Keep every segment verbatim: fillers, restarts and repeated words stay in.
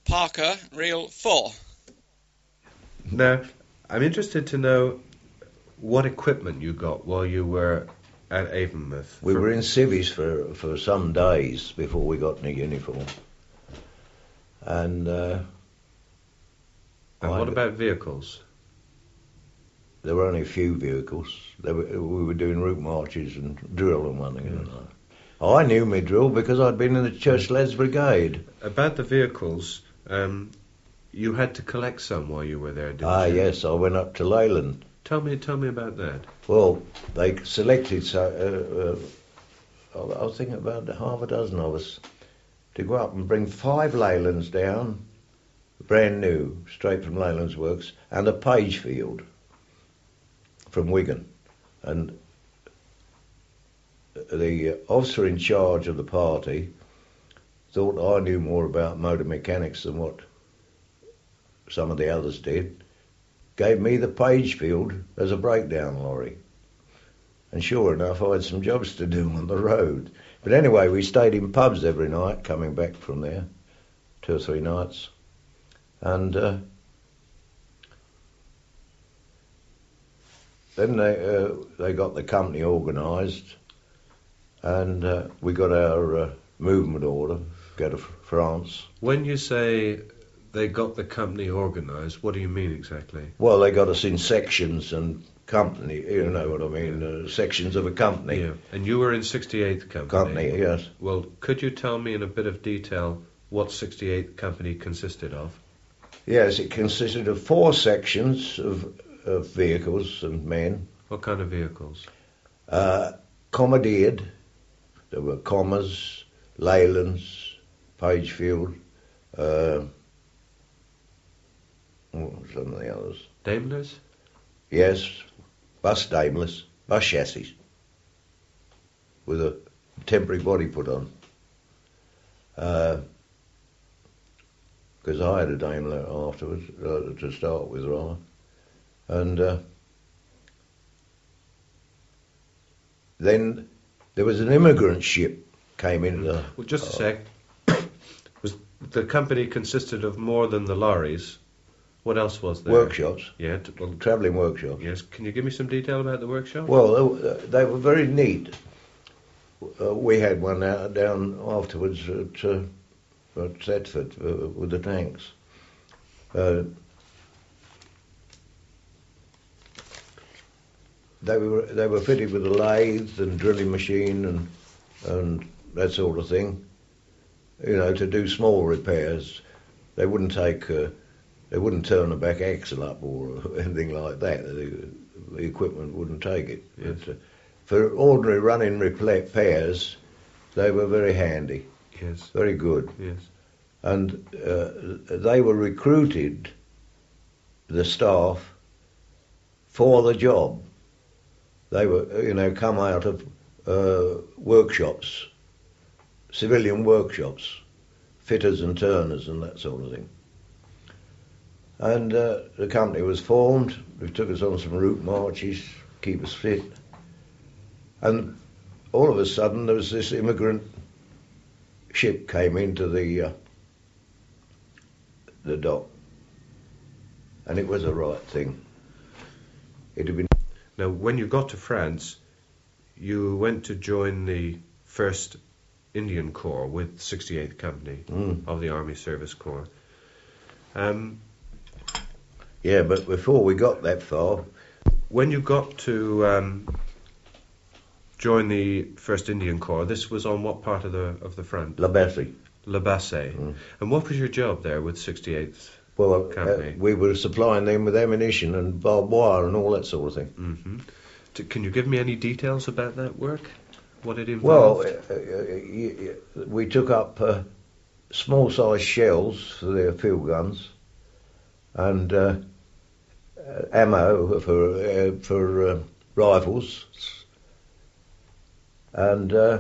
Parker, reel four. Now, I'm interested to know what equipment you got while you were at Avonmouth. We For- were in civvies for, for some days before we got in a uniform. And, uh, And I- what about vehicles? there were only a few vehicles. They were, we were doing route marches and drill and one thing and another. I knew my drill because I'd been in the Church Lads Brigade. About the vehicles, um, you had to collect some while you were there, didn't Ah, you? yes, I went up to Leyland. Tell me, tell me about that. Well, they selected, so, uh, uh, I was thinking about half a dozen of us, to go up and bring five Leylands down, brand new, straight from Leyland's works, and a Pagefield from Wigan. And the officer in charge of the party thought I knew more about motor mechanics than what some of the others did, gave me the Pagefield as a breakdown lorry. And sure enough, I had some jobs to do on the road. But anyway, we stayed in pubs every night, coming back from there, two or three nights. And uh, then they uh, they got the company organised, and uh, we got our uh, movement order, go to France. When you say they got the company organised, what do you mean exactly? Well, they got us in sections and company, you know what I mean, uh, sections of a company. Yeah, and you were in sixty-eighth Company. Company, yes. Well, could you tell me in a bit of detail what sixty-eighth Company consisted of? Yes, it consisted of four sections of, of vehicles and men. What kind of vehicles? Uh, commandeered, there were Commas, Leylands, Pagefield, uh, what were some of the others? Daimlers? Yes, bus Daimlers, bus chassis, with a temporary body put on. Because uh, I had a Daimler afterwards, uh, to start with, rather. And uh, then there was an immigrant ship came into the... Well, just a uh, sec. Was the company consisted of more than the lorries? What else was there? Workshops, Yeah. T- well, travelling workshops. yes. Can you give me some detail about the workshop? Well, they, they were very neat. Uh, we had one out down afterwards at, uh, at Thetford uh, with the tanks. Uh, they were they were fitted with a lathe and drilling machine and and that sort of thing. You know, to do small repairs. They wouldn't take. Uh, They wouldn't turn the back axle up or anything like that. The, the equipment wouldn't take it. Yes. But, uh, for ordinary running repairs, they were very handy, Yes. very good. Yes. And uh, they were recruited, the staff, for the job. They were, you know, come out of uh, workshops, civilian workshops, fitters and turners and that sort of thing. And uh, the company was formed. They took us on some route marches, keep us fit. And all of a sudden, there was this immigrant ship came into the uh, the dock, and it was the right thing. It had been. Now, when you got to France, you went to join the first Indian Corps with sixty-eighth Company Mm. of the Army Service Corps. Um, Yeah, but before we got that far, when you got to um, join the first Indian Corps, this was on what part of the of the front? La Bessie. Le Basset. Mm. And what was your job there with sixty-eighth? Well, uh, Company. we were supplying them with ammunition and barbed wire and all that sort of thing. Mm-hmm. T- can you give me any details about that work? What it Well, involved? uh, uh, y- y- we took up uh, small-sized shells for their field guns and uh, uh, ammo for uh, for uh, rifles and uh,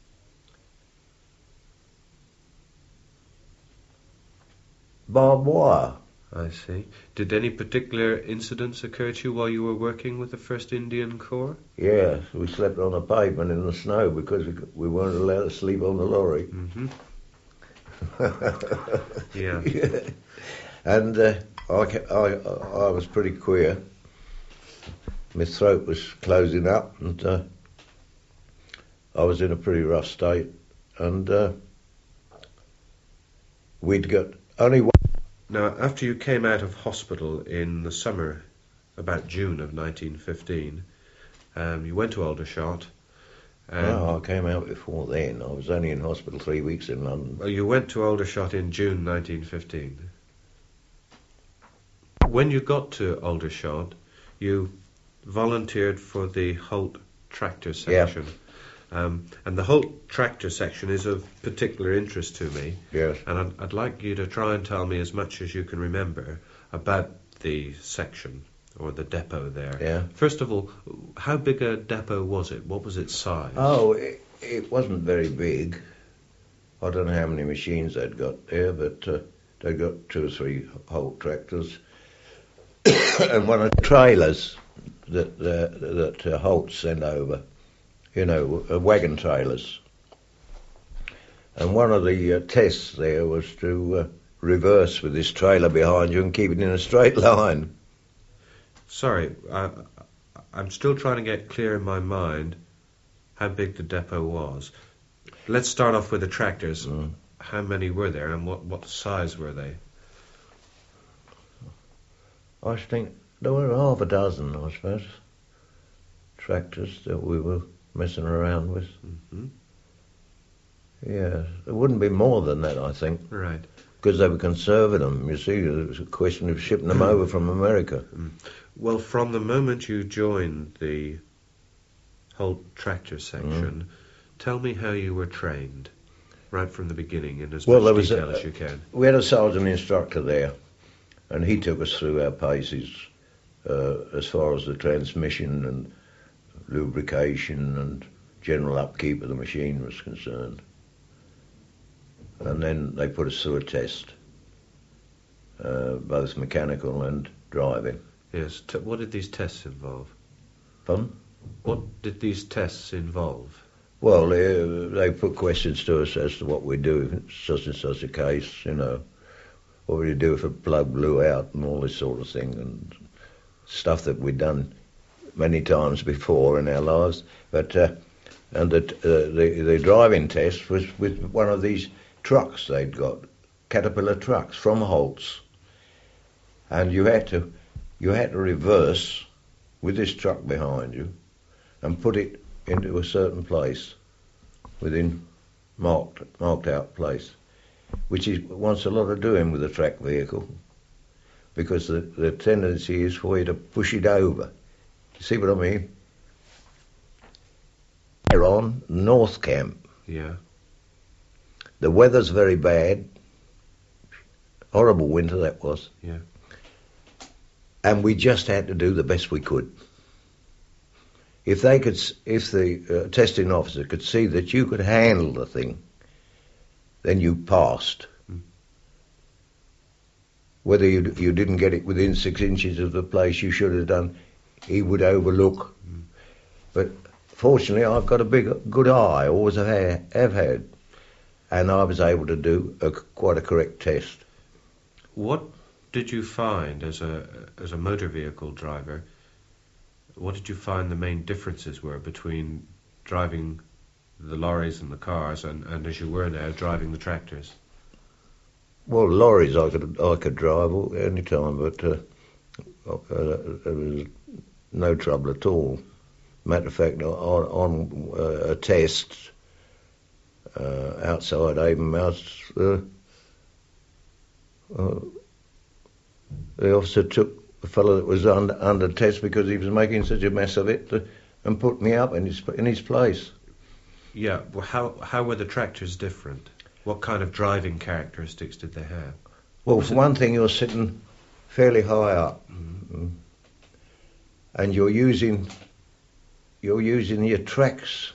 barbed wire. I see. Did any particular incidents occur to you while you were working with the first Indian Corps? Yes, we slept on the pavement in the snow because we, we weren't allowed to sleep on the lorry. Mm-hmm. Yeah. Yeah. And uh, I, ca- I, I was pretty queer. My throat was closing up, and uh, I was in a pretty rough state. And uh, we'd got only one. Now, after you came out of hospital in the summer, about June of nineteen fifteen, um, you went to Aldershot. And No, I came out before then. I was only in hospital three weeks in London. well, you went to Aldershot in June nineteen fifteen. When you got to Aldershot, you volunteered for the Holt tractor section. Um, and the Holt tractor section is of particular interest to me. Yes. And I'd, I'd like you to try and tell me as much as you can remember about the section or the depot there. Yeah. First of all, how big a depot was it? What was its size? Oh, it, it wasn't very big. I don't know how many machines they'd got there, but uh, they'd got two or three Holt tractors. And one of the trailers that uh, that uh, Holt sent over, you know, uh, wagon trailers. And one of the uh, tests there was to uh, reverse with this trailer behind you and keep it in a straight line. Sorry, I, I'm still trying to get clear in my mind how big the depot was. Let's start off with the tractors. Mm. How many were there, and what, what size were they? I think there were half a dozen, I suppose, tractors that we were messing around with. Mm-hmm. Yeah, there wouldn't be more than that, I think, Right. because they were conserving them. You see, it was a question of shipping them over from America. Well, from the moment you joined the Holt tractor section, tell me how you were trained, right from the beginning, in as Well, much there was detail a- as you can. We had a sergeant instructor there, and he took us through our paces uh, as far as the transmission and lubrication and general upkeep of the machine was concerned. And then they put us through a test, uh, both mechanical and driving. Yes. T- what did these tests involve? Fun? What did these tests involve? Well, they, they put questions to us as to what we do in such and such a case, you know. What would you do if a plug blew out and all this sort of thing, and stuff that we'd done many times before in our lives. But uh, and the, uh, the the driving test was with one of these trucks they'd got, Caterpillar trucks from Holt's, and you had to you had to reverse with this truck behind you and put it into a certain place within marked marked out place, which is wants a lot of doing with a track vehicle, because the, the tendency is for you to push it over. You see what I mean? We're on North Camp. Yeah. The weather's very bad. Horrible winter that was. Yeah. And we just had to do the best we could. If they could, if the uh, testing officer could see that you could handle the thing, then you passed. Mm. Whether you you didn't get it within six inches of the place you should have done, he would overlook. Mm. But fortunately, I've got a big, good eye. Always have had, have had, and I was able to do a, quite a correct test. What did you find as a as a motor vehicle driver? What did you find the main differences were between driving the lorries and the cars and, and as you were now driving the tractors? Well, lorries I could I could drive all, any time, but uh, uh, there was no trouble at all. Matter of fact, on, on uh, a test uh, outside Avonmouth, uh, uh, the officer took the fellow that was under, under test because he was making such a mess of it, uh, and put me up in his in his place. Yeah. Well, how how were the tractors different? What kind of driving characteristics did they have? Well, Was for it- one thing, you're sitting fairly high up, Mm. and you're using you're using your tracks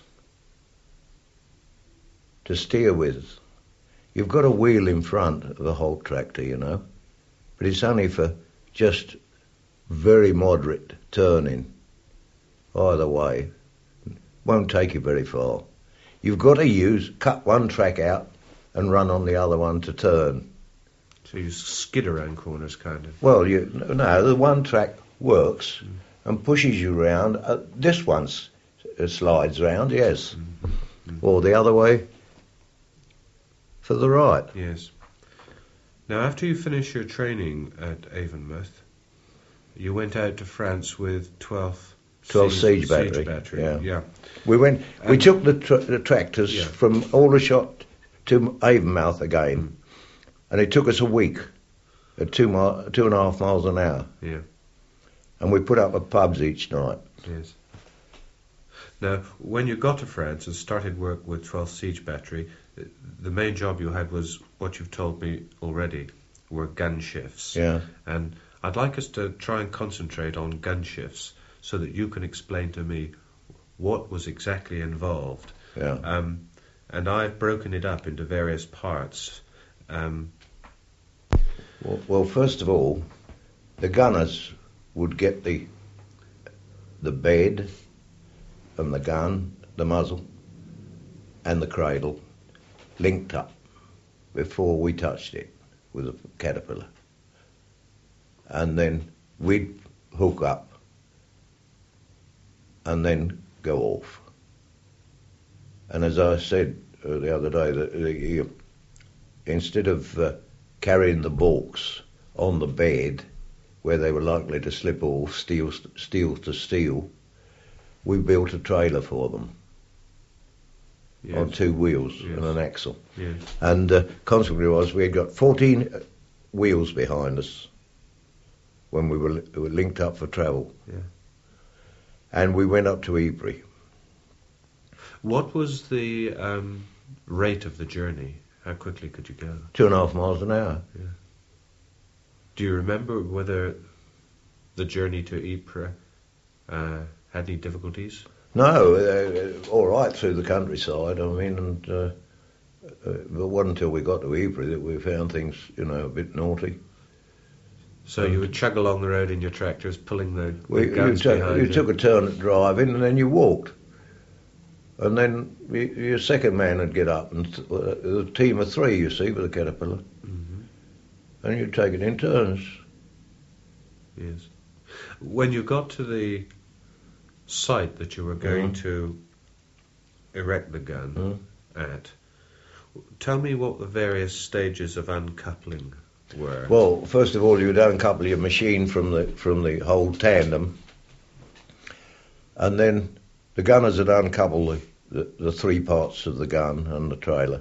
to steer with. You've got a wheel in front of a Holt tractor, you know, but it's only for just very moderate turning either way. Won't take you very far. You've got to use cut one track out and run on the other one to turn. So you skid around corners, kind of. Well, you no, the one track works mm. and pushes you round. Uh, this one uh, slides round, yes, mm. Mm. or the other way for the right. Yes. Now, after you finished your training at Avonmouth, you went out to France with twelfth twelfth siege, siege battery. Siege battery. Yeah. yeah. We went. And we took the, tra- the tractors yeah. from Aldershot to Avonmouth again, mm. and it took us a week at two mile, two and a half miles an hour. Yeah. And we put up at pubs each night. Yes. Now, when you got to France and started work with twelfth Siege Battery, the main job you had was what you've told me already, were gun shifts. Yeah. And I'd like us to try and concentrate on gun shifts so that you can explain to me what was exactly involved. Yeah. Um, and I've broken it up into various parts. Um, well, well, first of all, the gunners would get the the bed and the gun, the muzzle, and the cradle linked up before we touched it with a caterpillar. And then we'd hook up and then go off. And as I said uh, the other day, that uh, instead of uh, carrying the balks on the bed where they were likely to slip off, steel, steel to steel, we built a trailer for them. Yes. On two wheels yes. and an axle. Yes. And uh, consequently was we had got fourteen wheels behind us when we were, li- were linked up for travel. Yeah. And we went up to Ypres. What was the um, rate of the journey? How quickly could you go? Two and a half miles an hour. Yeah. Do you remember whether the journey to Ypres uh, had any difficulties? No, uh, all right through the countryside. I mean, and uh, uh, it wasn't until we got to Ypres that we found things, you know, a bit naughty. So um, you would chug along the road in your tractors, pulling the, the we, guns you took, behind you. You took a turn at driving, and then you walked. And then you, your second man would get up, and th- uh, a team of three, you see, with a caterpillar. Mm-hmm. And you'd take it in turns. Yes. When you got to the site that you were going mm. to erect the gun mm. at, tell me what the various stages of uncoupling were. Well, first of all, you would uncouple your machine from the from the whole tandem, and then the gunners would uncouple the, the, the three parts of the gun and the trailer,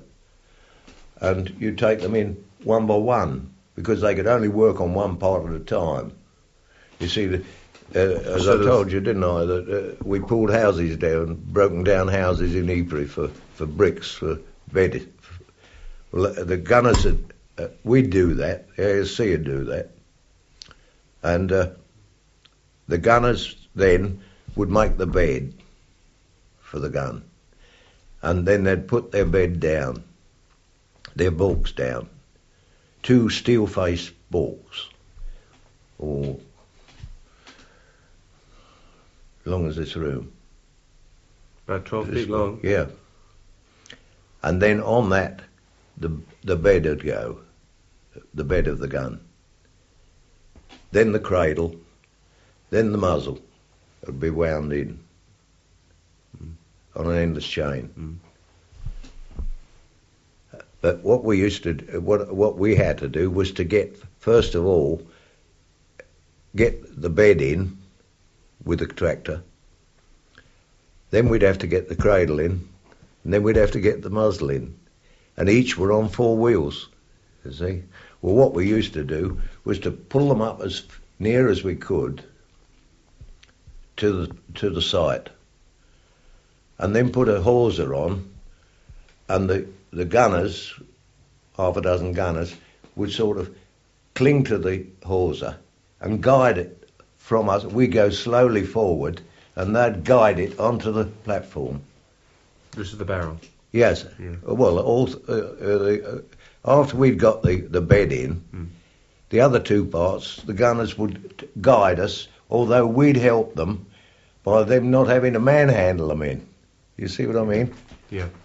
and you take them in one by one because they could only work on one part at a time. You see, the, uh, as sort I told you, didn't I, that uh, we pulled houses down, broken down houses in Ypres for, for bricks, for bed. Well, the gunners, had, uh, we'd do that, A S C would do that, and uh, the gunners then would make the bed for the gun, and then they'd put their bed down, their balks down, two steel-faced balks, or as long as this room. About twelve feet long? Yeah. And then on that, the the bed would go, the bed of the gun. Then the cradle, then the muzzle would be wound in mm. on an endless chain. Mm. But what we used to, what what we had to do was to get, first of all, get the bed in with the tractor. Then we'd have to get the cradle in, and then we'd have to get the muzzle in. And each were on four wheels, you see. Well, what we used to do was to pull them up as near as we could to the to the site, and then put a hawser on, and the, the gunners, half a dozen gunners, would sort of cling to the hawser and guide it from us. We go slowly forward, and they'd guide it onto the platform. This is the barrel? Yes. Yeah. Well, all, uh, uh, the, uh, after we'd got the, the bed in, mm. the other two parts, the gunners would t- guide us, although we'd help them by them not having to manhandle them in. You see what I mean? Yeah.